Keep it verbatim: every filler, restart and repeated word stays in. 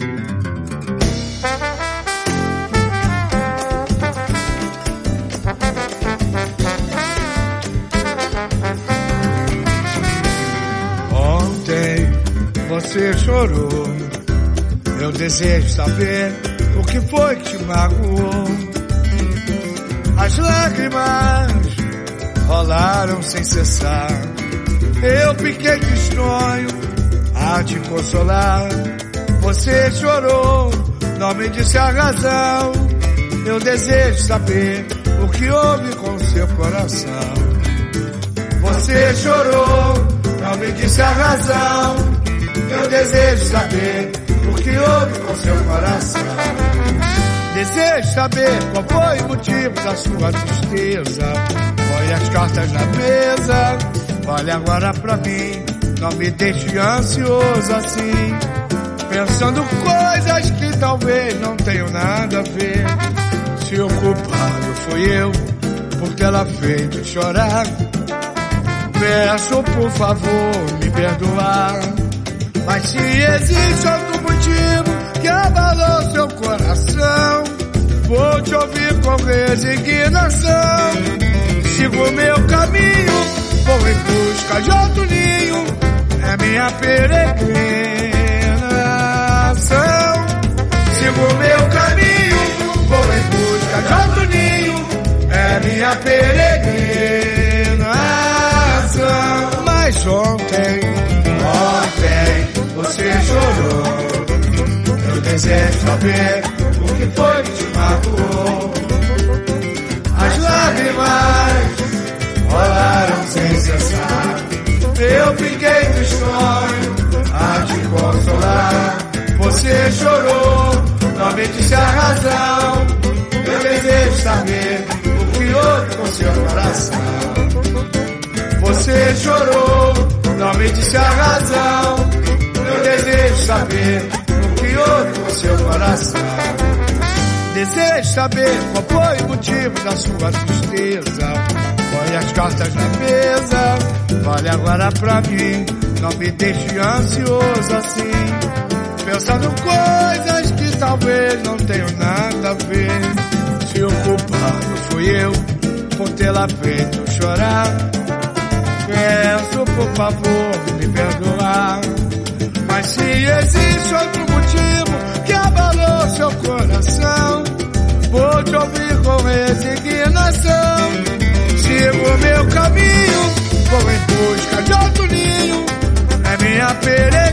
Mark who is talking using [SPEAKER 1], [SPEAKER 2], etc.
[SPEAKER 1] Ontem você chorou, eu desejo saber o que foi que te magoou. As lágrimas rolaram sem cessar, eu fiquei tristonho a te consolar. Você chorou, não me disse a razão, eu desejo saber o que houve com seu coração. Você chorou, não me disse a razão, eu desejo saber o que houve com seu coração. Desejo saber qual foi o motivo da sua tristeza. Põe as cartas na mesa, olha agora pra mim, não me deixe ansioso assim, pensando coisas que talvez não tenham nada a ver. Se o culpado fui eu por tê-la feito chorar, peço por favor me perdoar. Mas se existe outro motivo que abalou seu coração, vou te ouvir com resignação. Sigo meu caminho, vou em busca de outro ninho, é minha peregrinação. Sigo meu caminho, vou em busca de outro ninho, é minha peregrinação. Mas ontem, ontem você chorou, eu desejo saber o que foi que te magoou. As lágrimas rolaram sem cessar, eu fiquei tristonho a te consolar. Você chorou, não me disse a razão, eu desejo saber o que houve com seu coração. Você chorou, não me disse a razão, eu desejo saber o que houve com seu coração. Desejo saber qual foi o motivo da sua tristeza. Põe as cartas na mesa, olha agora pra mim, não me deixe ansioso assim, pensando coisas que talvez não tenham nada a ver. Se o culpado fui eu por tê-la feito chorar, peço por favor me perdoar. Mas se existe outro motivo que abalou seu coração, vou te ouvir com resignação. Sigo meu caminho, vou em busca de outro ninho, é minha peregrinação.